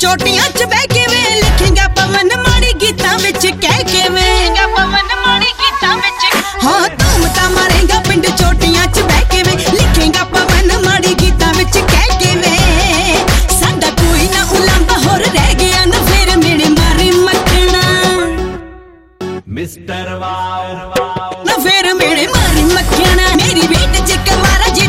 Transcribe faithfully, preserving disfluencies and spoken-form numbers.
चोटियां च बह के वे लिखेगा पवन माड़ी गीतां विच कह के वे पवन माड़ी गीतां विच हाँ धूम ता मारेगा पिंड चोटियां च बह के वे लिखेगा पवन माड़ी गीतां विच कह के वे साडा कोई ना उलांबा होर रह गया ना फिर मेरे मारी मखना मिस्टर वाव ना फिर मेरे मारी मखना मेरी बेट च कवारा